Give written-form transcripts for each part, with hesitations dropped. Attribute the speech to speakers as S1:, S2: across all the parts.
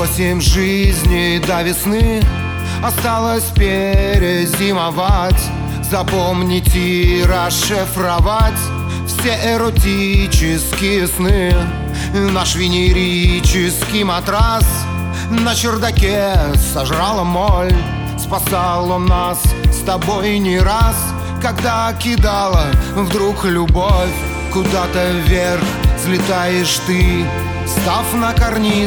S1: 8 жизней до весны осталось перезимовать. Запомнить и расшифровать все эротические сны. Наш венерический матрас на чердаке сожрала моль. Спасал он нас с тобой не раз, когда кидала вдруг любовь. Куда-то вверх взлетаешь ты, став на карниз.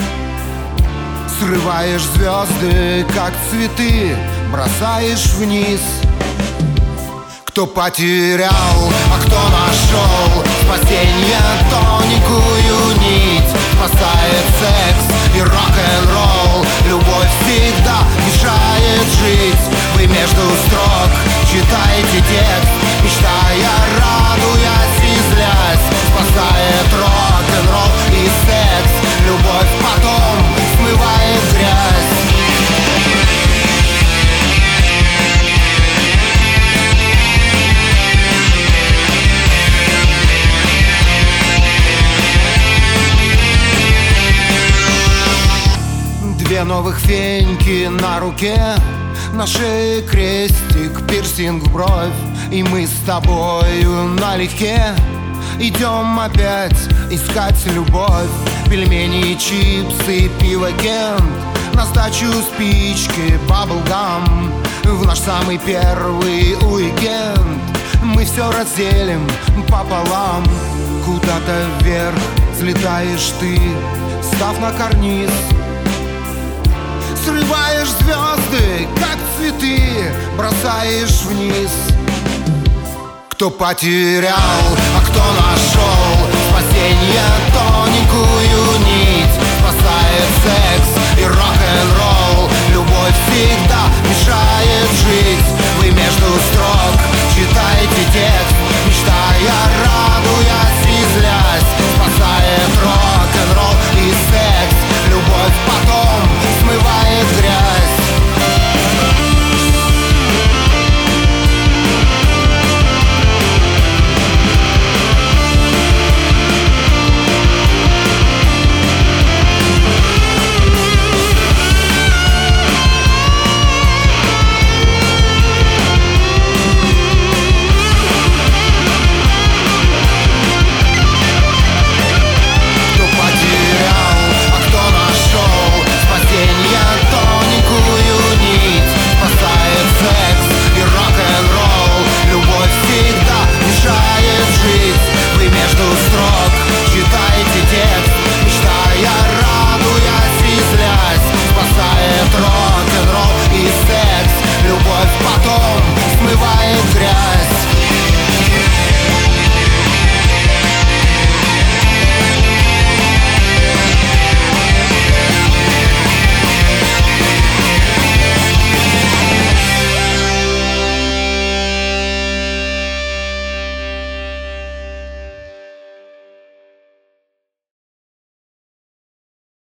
S1: Срываешь звезды, как цветы, бросаешь вниз. Кто потерял, а кто нашел спасенье, тоненькую нить. Спасает секс и рок-н-ролл. Любовь всегда мешает жить. Вы между строк читаете текст, мечтая, радуясь и злясь. Спасает рок-н-ролл и секс. Любовь потом смывает грязь. Две новых феньки на руке, на шее крестик, пирсинг в бровь. И мы с тобою налегке идем опять искать любовь. Пельмени, чипсы, пиво Кент, на сдачу спички, баблгам. В наш самый первый уикенд мы все разделим пополам. Куда-то вверх взлетаешь ты, став на карниз. Срываешь звезды, как цветы, бросаешь вниз. Кто потерял, а кто нашел спасенье, тоненькую нить. Спасает секс и рок-н-ролл. Любовь всегда мешает жить.